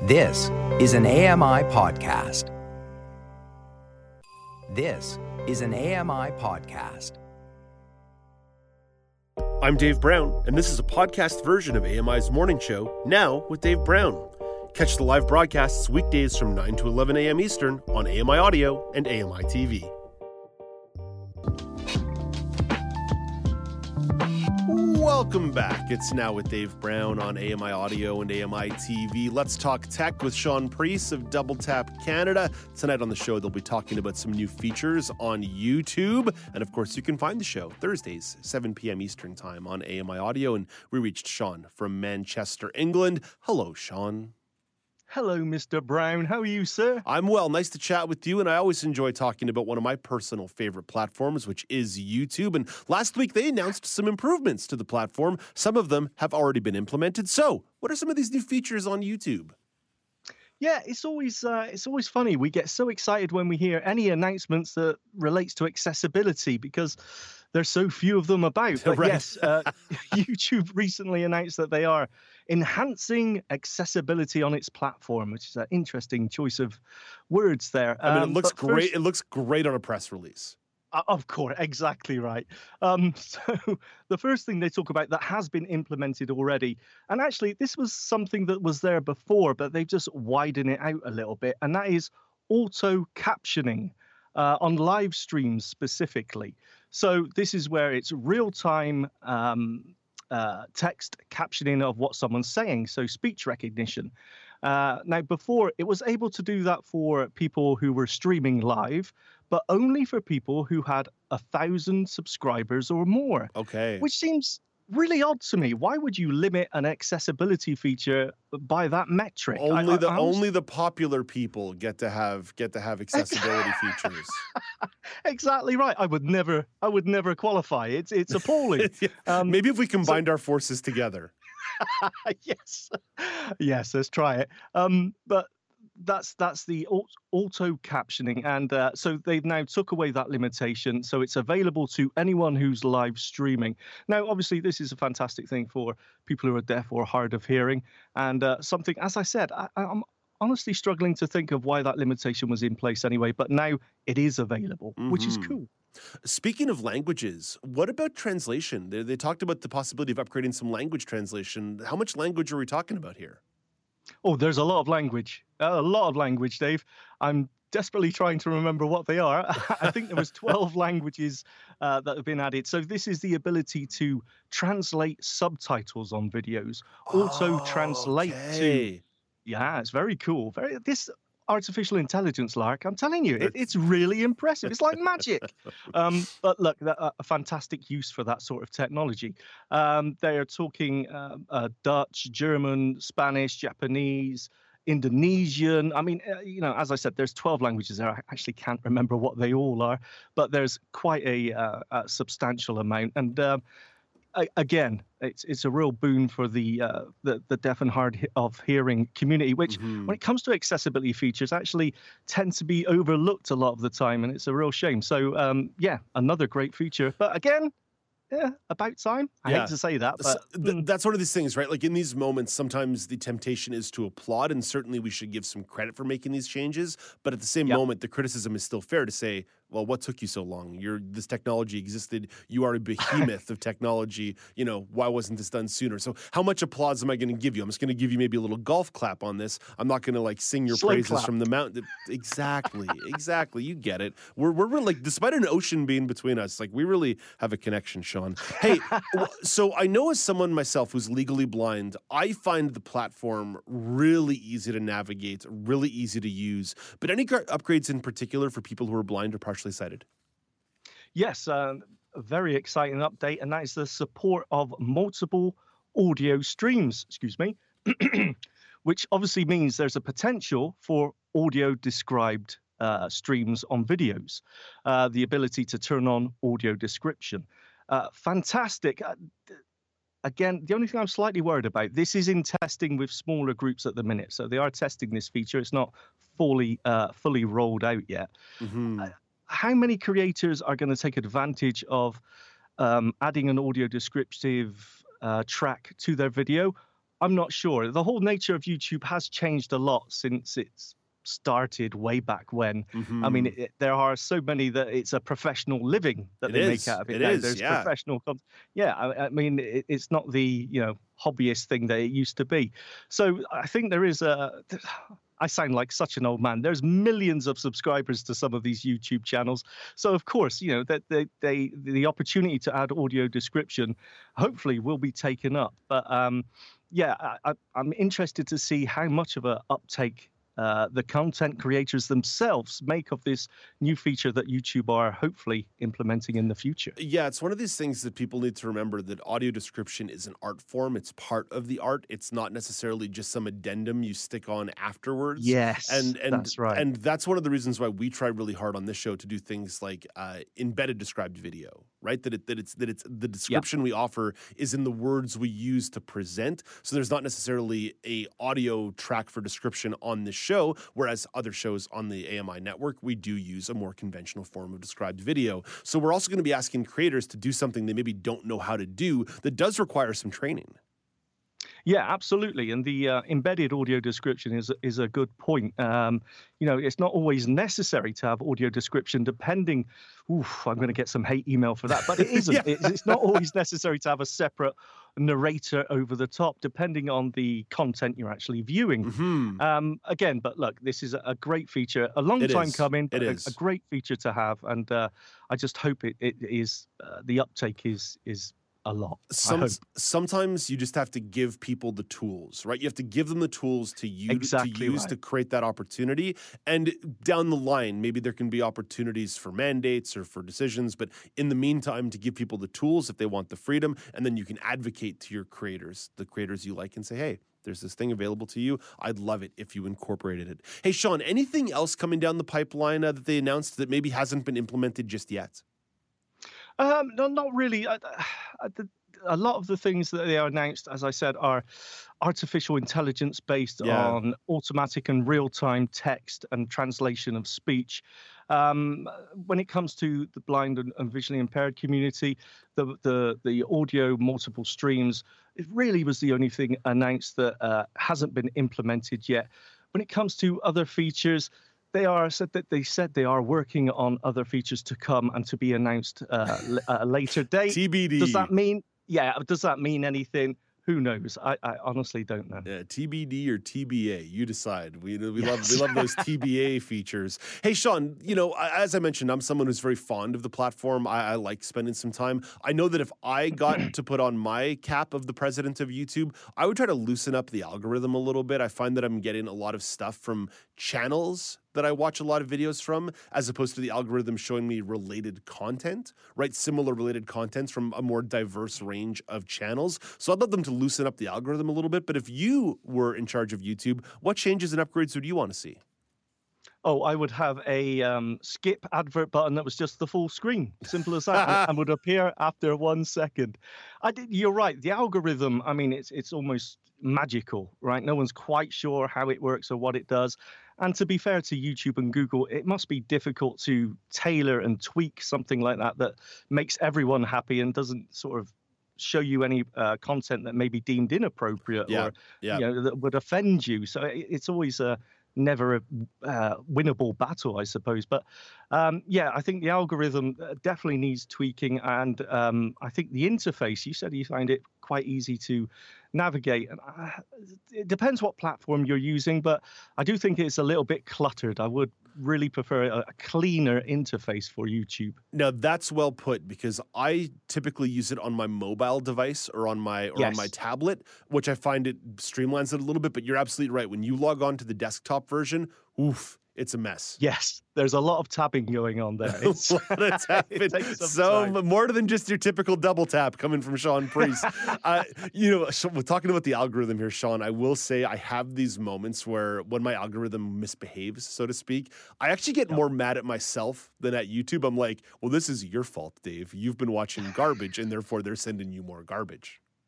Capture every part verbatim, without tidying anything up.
This is an A M I podcast. This is an A M I podcast. I'm Dave Brown, and this is a podcast version of A M I's Morning Show, Now with Dave Brown. Catch the live broadcasts weekdays from nine to eleven a.m. Eastern on A M I Audio and A M I T V. Welcome back. It's Now with Dave Brown on A M I Audio and A M I T V. Let's talk tech with Sean Priest of Double Tap Canada. Tonight on the show, they'll be talking about some new features on YouTube. And of course, you can find the show Thursdays, seven p.m. Eastern time on A M I Audio. And we reached Sean from Manchester, England. Hello, Sean. Hello, Mister Brown. How are you, sir? I'm well. Nice to chat with you, and I always enjoy talking about one of my personal favorite platforms, which is YouTube. And last week, they announced some improvements to the platform. Some of them have already been implemented. So what are some of these new features on YouTube? Yeah, it's always uh, it's always funny. We get so excited when we hear any announcements that relates to accessibility because there's so few of them about. But Right. yes, uh, YouTube recently announced that they are enhancing accessibility on its platform, which is an interesting choice of words there. I mean, Um, it looks but great. first- It looks great on a press release. Uh, Of course, exactly right. Um, so the first thing they talk about that has been implemented already, and actually this was something that was there before, but they've just widened it out a little bit, and that is auto captioning uh, on live streams specifically. So this is where it's real time um, uh, text captioning of what someone's saying, so speech recognition. Uh, now, before it was able to do that for people who were streaming live, but only for people who had a thousand subscribers or more, Okay. which seems really odd to me. Why would you limit an accessibility feature by that metric? I- Only I- the I was- only the popular people get to have get to have accessibility features. exactly right. I would never, I would never qualify. It's it's appalling. Um, Maybe if we combined our forces together. yes, yes. Let's try it. Um, but that's that's the au- auto captioning, and uh, so they've now took away that limitation, so it's available to anyone who's live streaming. Now, obviously, this is a fantastic thing for people who are deaf or hard of hearing, and uh, something, as I said, I, I'm honestly struggling to think of why that limitation was in place anyway. But now it is available, which is Mhm. cool. Speaking of languages, what about translation? They, they talked about the possibility of upgrading some language translation. How much language are we talking about here? Oh, there's a lot of language, a lot of language, Dave. I'm desperately trying to remember what they are. I think there was twelve languages uh, that have been added. So this is the ability to translate subtitles on videos, also translate to. Okay. Yeah, it's very cool. Very this artificial intelligence, Lark. I'm telling you, it, it's really impressive. It's like magic. Um, but look, that, uh, a fantastic use for that sort of technology. Um, they are talking um, uh, Dutch, German, Spanish, Japanese, Indonesian. I mean, uh, you know, as I said, there's twelve languages there. I actually can't remember what they all are, but there's quite a, uh, a substantial amount. And um, a- again, it's it's a real boon for the uh, the, the deaf and hard he- of hearing community, which Mhm. when it comes to accessibility features actually tend to be overlooked a lot of the time, and it's a real shame. So um, yeah, another great feature. But again, yeah, about time. I Yeah. hate to say that, So but th- mm, that's one of these things, right? Like in these moments, sometimes the temptation is to applaud, and certainly we should give some credit for making these changes. But at the same Yep. moment, the criticism is still fair to say, well, what took you so long? You're this technology existed. You are a behemoth of technology. You know, why wasn't this done sooner? So how much applause am I going to give you? I'm just going to give you maybe a little golf clap on this. I'm not going to like sing your Slow praises clap. from the mountain. Exactly, exactly. You get it. We're we're really, like, despite an ocean being between us, like we really have a connection, Sean. Hey, w- so I know as someone myself who's legally blind, I find the platform really easy to navigate, really easy to use. But any gar- upgrades in particular for people who are blind or partially sighted? yes, um, a very exciting update, and that is the support of multiple audio streams. Excuse me, which obviously means there's a potential for audio described uh, streams on videos, uh, the ability to turn on audio description. Uh, fantastic. Uh, d- Again, the only thing I'm slightly worried about, this is in testing with smaller groups at the minute. So they are testing this feature. It's not fully uh, fully rolled out yet. Mm-hmm. Uh, How many creators are going to take advantage of um, adding an audio descriptive uh, track to their video? I'm not sure. The whole nature of YouTube has changed a lot since it's started way back when. I mean, Mm-hmm. it, it- there are so many that it's a professional living that It they make is. out of it It now. is. There's Yeah. professional, con- yeah. I, I mean, it, it's not the you know hobbyist thing that it used to be. So I think there is a. I sound like such an old man. There's millions of subscribers to some of these YouTube channels. So of course, you know that they, they the opportunity to add audio description hopefully will be taken up. But um, yeah, I, I, I'm interested to see how much of a uptake uh, the content creators themselves make of this new feature that YouTube are hopefully implementing in the future. Yeah, it's one of these things that people need to remember that audio description is an art form. It's part of the art. It's not necessarily just some addendum you stick on afterwards. Yes, and and that's right. and that's one of the reasons why we try really hard on this show to do things like uh, embedded described video, right? That it that it's that it's the description we offer is in the words we use to present. So there's not necessarily a audio track for description on this show, whereas other shows on the A M I network we do use a more conventional form of described video. So we're also going to be asking creators to do something they maybe don't know how to do that does require some training. Yeah, absolutely. And the uh, embedded audio description is is a good point. Um, you know, it's not always necessary to have audio description, depending. Oof, I'm going to get some hate email for that, but it isn't. Yeah. it's, it's not always necessary to have a separate narrator over the top, depending on the content you're actually viewing. Mm-hmm. Um, again, but look, this is a, a great feature, a long It time is. coming, It but a, is. a great feature to have, and uh, I just hope it, it is uh, the uptake is is a lot. I Some, hope. sometimes you just have to give people the tools, right? You have to give them the tools to use Exactly to use right. to create that opportunity. And down the line, maybe there can be opportunities for mandates or for decisions. But in the meantime, to give people the tools if they want the freedom, and then you can advocate to your creators, the creators you like, and say, hey, there's this thing available to you. I'd love it if you incorporated it. Hey, Sean, anything else coming down the pipeline uh, that they announced that maybe hasn't been implemented just yet? Um, no, not really. I, I, the, a lot of the things that they are announced, as I said, are artificial intelligence based Yeah. on automatic and real-time text and translation of speech. Um, when it comes to the blind and, and visually impaired community, the, the the audio multiple streams, it really was the only thing announced that uh, hasn't been implemented yet. When it comes to other features, they are said that they said they are working on other features to come and to be announced uh, l- at a later date. T B D. Does that mean? Yeah. Does that mean anything? Who knows? I, I honestly don't know. Yeah, T B D or T B A, you decide. We we love Yes. we love those T B A features. Hey, Sean, you know, I- as I mentioned, I'm someone who's very fond of the platform. I, I like spending some time. I know that if I got to put on my cap of the president of YouTube, I would try to loosen up the algorithm a little bit. I find that I'm getting a lot of stuff from channels that I watch a lot of videos from, as opposed to the algorithm showing me related content, right? Similar related contents from a more diverse range of channels. So I'd love them to loosen up the algorithm a little bit. But if you were in charge of YouTube, what changes and upgrades would you want to see? Oh, I would have a um, skip advert button that was just the full screen, simple as that, and, and would appear after one second. I did. You're right. The algorithm. I mean, it's it's almost magical, right? No one's quite sure how it works or what it does. And to be fair to YouTube and Google, it must be difficult to tailor and tweak something like that that makes everyone happy and doesn't sort of show you any uh, content that may be deemed inappropriate Yeah, or yeah. you know that would offend you. So it, it's always a never a uh, winnable battle, I suppose. But um, yeah, I think the algorithm uh, definitely needs tweaking, and um, I think the interface. You said you find it quite easy to navigate, and uh, it depends what platform you're using, but I do think it's a little bit cluttered. I would really prefer a, a cleaner interface for YouTube. Now that's well put, because I typically use it on my mobile device or on my or on Yes. my tablet, which I find it streamlines it a little bit. But you're absolutely right. When you log on to the desktop version, oof, it's a mess. Yes, there's a lot of tabbing going on there. It's, A lot of tapping. it takes some So time. more than just your typical double tap coming from Sean Priest. uh, you know, so we're talking about the algorithm here, Sean. I will say I have these moments where when my algorithm misbehaves, so to speak, I actually get more mad at myself than at YouTube. I'm like, well, this is your fault, Dave. You've been watching garbage, and therefore they're sending you more garbage.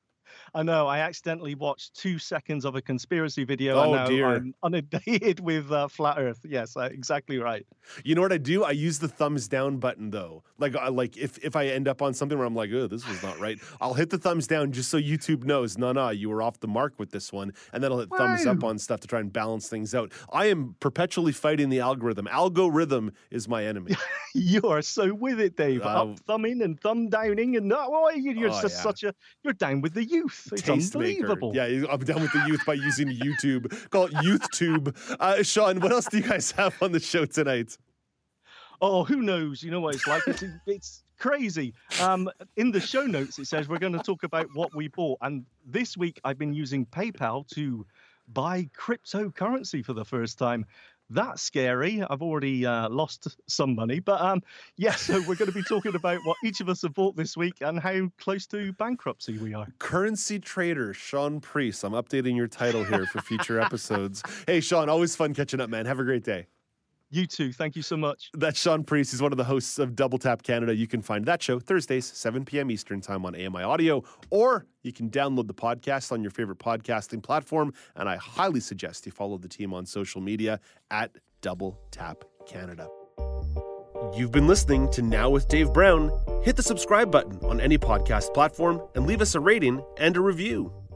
I know. I accidentally watched two seconds of a conspiracy video. Oh, and now dear. I'm inundated with uh, flat Earth. Yes, uh, exactly right. You know what I do? I use the thumbs down button though. Like, I like if if I end up on something where I'm like, oh, this was not right, I'll hit the thumbs down just so YouTube knows, no, no, you were off the mark with this one, and then I'll hit thumbs up Wow. on stuff to try and balance things out. I am perpetually fighting the algorithm. Algorithm is my enemy. You are so with it, Dave. Uh, Up thumbing and thumb downing, and uh, oh, you- you're Oh, just yeah. such a you're down with the youth. It's Tastemaker. unbelievable. Yeah, I'm down with the youth by using YouTube. Call it YouthTube. Uh, Sean, what else do you guys have on the show tonight? Oh, who knows? You know what it's like. It's, it's crazy. Um, in the show notes, it says we're going to talk about what we bought. And this week, I've been using PayPal to buy cryptocurrency for the first time. That's scary. I've already uh, lost some money. But um, yeah, so we're going to be talking about what each of us have bought this week and how close to bankruptcy we are. Currency trader Sean Priest. I'm updating your title here for future episodes. Hey, Sean, always fun catching up, man. Have a great day. You too. Thank you so much. That's Sean Priest. He's one of the hosts of Double Tap Canada. You can find that show Thursdays, seven p.m. Eastern Time on A M I Audio, or you can download the podcast on your favorite podcasting platform. And I highly suggest you follow the team on social media at Double Tap Canada. You've been listening to Now with Dave Brown. Hit the subscribe button on any podcast platform and leave us a rating and a review.